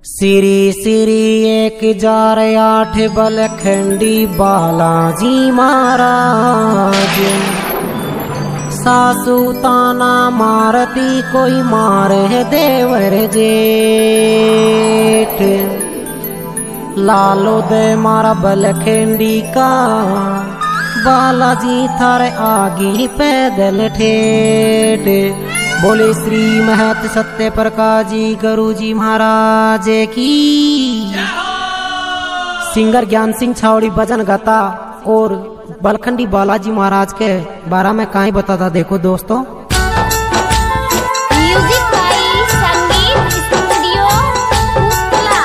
श्री श्री 1008 बलखंडी बालाजी महाराज। सासू ताना मारती कोई मारे देवर जेठ। लालो दे मारा बलखंडी का बालाजी थारे आगे पैदल ठेठ। बोले श्री महत सत्य प्रकाश जी गुरु जी महाराज की। सिंगर ज्ञान सिंह छावड़ी भजन गाता और बलखंडी बालाजी महाराज के बारे में कहीं बताता। देखो दोस्तों, म्यूजिक बाय संगीत स्टूडियो उपला।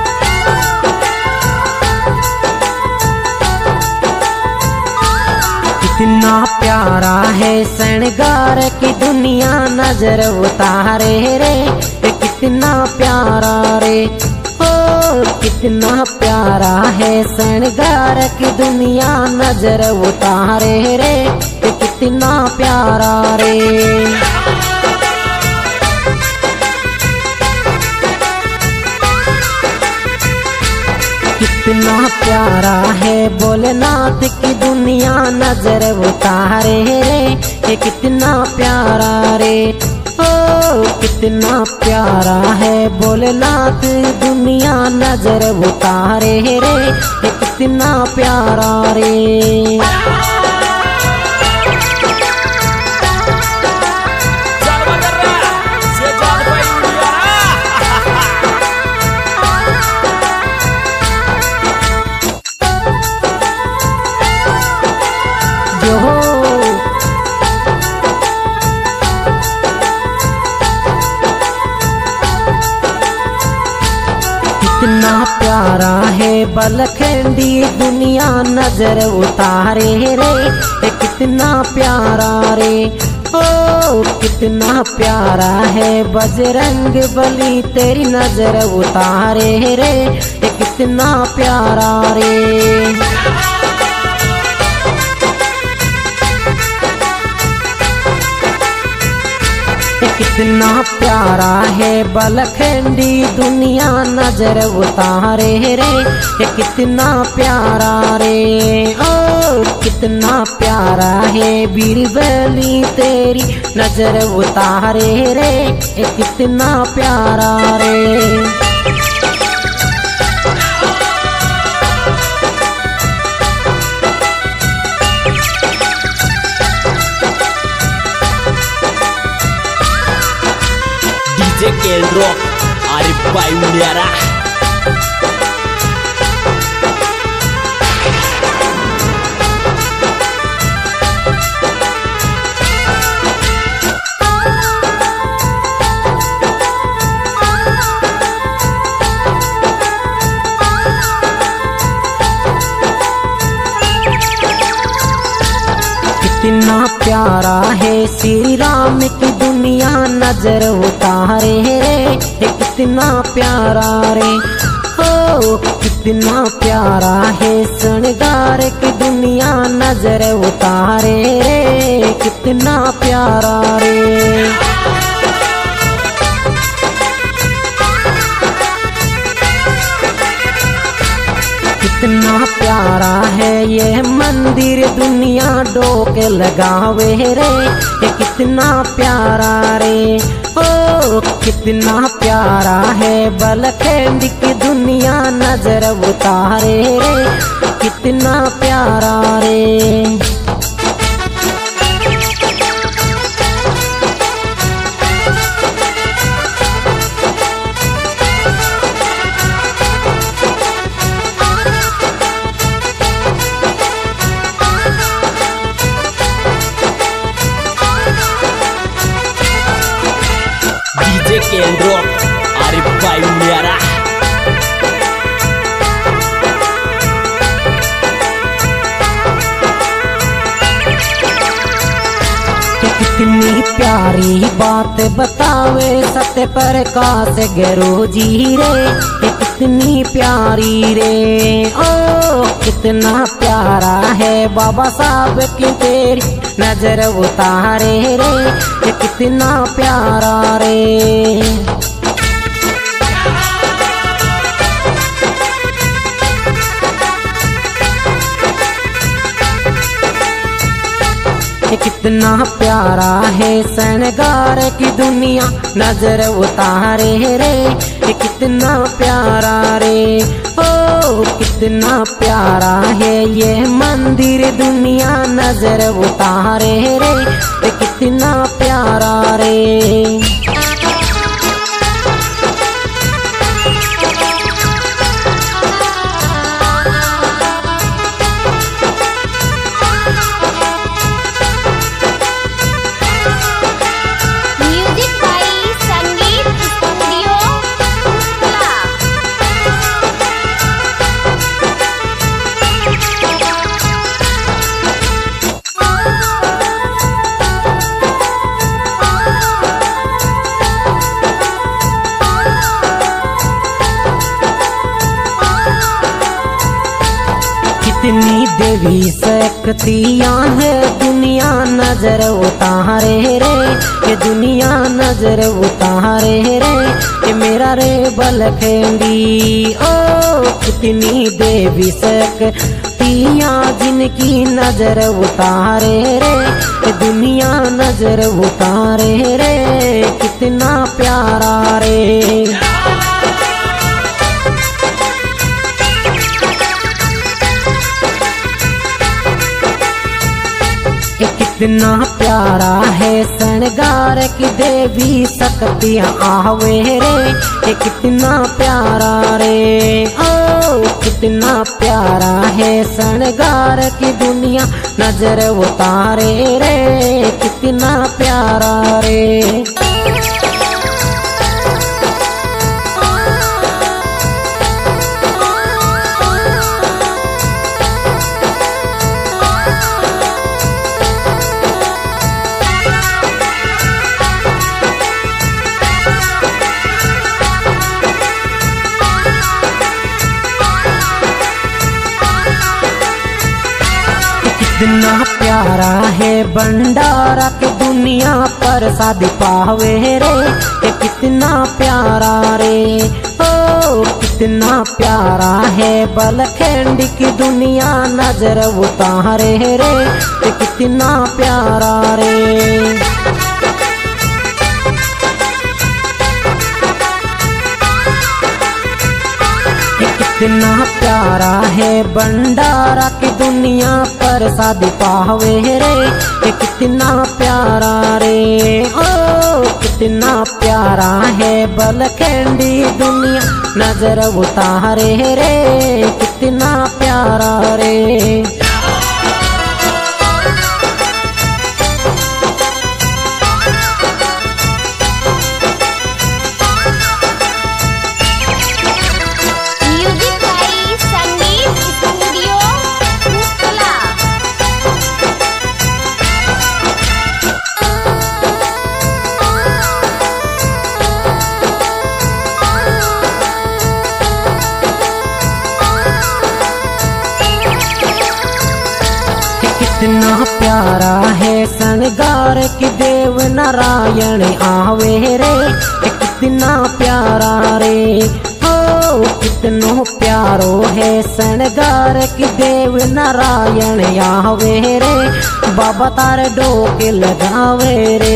कितना प्यारा है शृंगार की दुनिया नजर उतारे रे। कितना प्यारा रे, ओ कितना प्यारा है शृंगार की दुनिया नजर उतारे रे। कितना प्यारा रे। कितना प्यारा है भोलेनाथ की दुनिया नजर उतारे रे। ये कितना प्यारा रे, ओ कितना प्यारा है भोलेनाथ दुनिया नजर उतारे रे। ये कितना प्यारा रे। कितना प्यारा है बलखंडी दुनिया नजर उतारे रे। कितना प्यारा रे, ओ कितना प्यारा है बजरंग बली तेरी नजर उतारे रे। कितना प्यारा रे। कितना प्यारा है बलखंडी दुनिया नजर उतारे रे। कितना प्यारा रे, ओ कितना प्यारा है बीरबली तेरी नजर उतारे रे। कितना प्यारा रे। DJ Keldro Arif Payudara। कितना प्यारा है श्री राम की दुनिया नजर उतारे रे। कितना प्यारा रे, ओ कितना प्यारा है शृंगार की दुनिया नजर उतारे रे। कितना प्यारा रे। कितना प्यारा है ये मंदिर दुनिया डोके लगावे रे। कितना प्यारा रे, ओ कितना प्यारा है बलखंड की दुनिया नजर उतारे रे। कितना प्यारा रे। DJ Keldro Arif Payudara। कितनी प्यारी बात बतावे सत्य प्रकाश गुरु जी रे। कितनी प्यारी रे, ओ कितना प्यारा है बाबा साहब की तेरी नजर उतारे रे। कितना प्यारा रे। ये कितना प्यारा है शृंगार की दुनिया नजर उतारे रे। ये कितना प्यारा रे, ओ कितना प्यारा है ये मंदिर दुनिया नजर उतारे रे। ये कितना प्यारा रे। म्यूजिक बाई संगीत स्टूडियो उत्तला। कितनी देवी शक्तियाँ है दुनिया नजर उतारे रे। ये दुनिया नजर उतारे रे। ये मेरा रे बलखेंडी, ओ कितनी देवी शक्तियाँ जिनकी नजर उतारे रे। ये दुनिया नजर उतारे रे। कितना प्यारा रे। ये कितना प्यारा है शृंगार की देवी शक्तियाँ आवे रे। ये कितना प्यारा रे, ओ कितना प्यारा है शृंगार की दुनिया नजर उतारे रे। कितना प्यारा रे। कितना प्यारा है भंडारा के दुनिया पर शादी पावे रे। ये कितना प्यारा रे, ओ कितना प्यारा है बलखेंडी की दुनिया नजर उतारे रे। ये कितना प्यारा रे। कितना प्यारा है भंडारा की दुनिया पर शादी पावे रे। ये कितना प्यारा रे, ओ कितना प्यारा है बलखेंडी दुनिया नजर उतारे रे। कितना प्यारा रे। म्यूजिक बाई संगीत स्टूडियो उत्तला। कितना प्यारा है शृंगार की देव नारायण आवे रे। ये कितना प्यारा रे, ओ कितनो प्यारो है शृंगार की देव नारायण आवे रे। बाबा तारे डोके लगावे रे।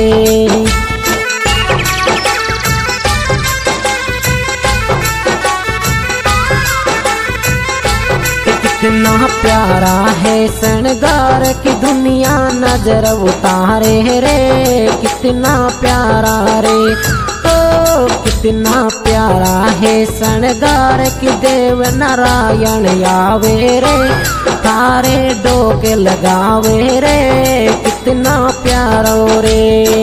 कितना प्यारा है शृंगार की दुनिया नजर उतारे रे। कितना प्यारा रे, ओ कितना प्यारा है शृंगार की देव नारायण आवे रे। तारे डोके लगावे रे। कितना प्यारो रे।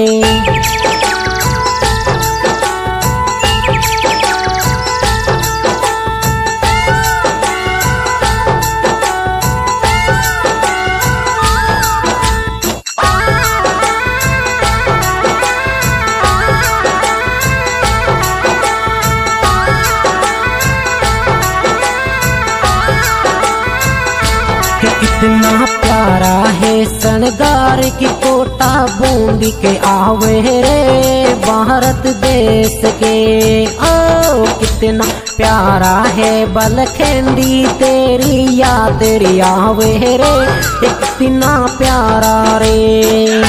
कितना प्यारा है शृंगार की कोटा बूंदी के आवे रे। भारत देश के, ओ कितना प्यारा है बलखंडी तेरी याद रे आवे रे, ये कितना प्यारा रे।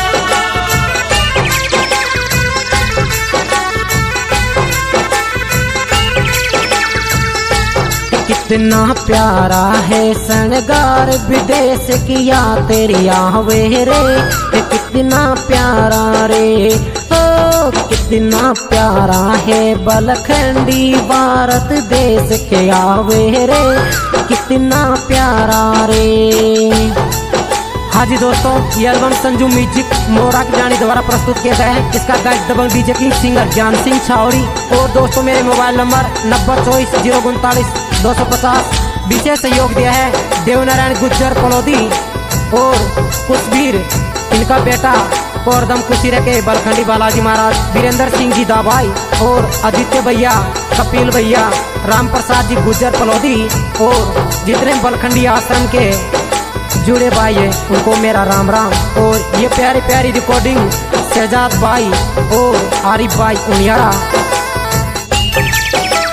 कितना प्यारा है शृंगार विदेश किया तेरी आवे रे, ये कितना प्यारा रे। ओ कितना प्यारा है बलखंडी भारत देश के आवे रे, कितना प्यारा रे। हाँ जी दोस्तों, ये एल्बम संजू म्यूजिक मोरा की जानी द्वारा प्रस्तुत किया गया है। इसका गायक दबंग डीजे किंग सिंगर ज्ञान सिंह छावड़ी। और दोस्तों मेरे मोबाइल नंबर 9024 039 250। विशेष सहयोग दिया है देवनारायण गुज्जर पलोदी और कुशवीर, इनका बेटा कोरदम खुशी रखे बलखंडी बालाजी महाराज, वीरेंद्र सिंह जी दाबाई और आदित्य भैया, कपिल भैया, राम प्रसाद जी गुज्जर पलोदी और जितने बलखंडी आश्रम के जुड़े भाई है उनको मेरा राम राम। और ये प्यारी प्यारी रिकॉर्डिंग शहजाद भाई और आरिफ भाई उनियारा।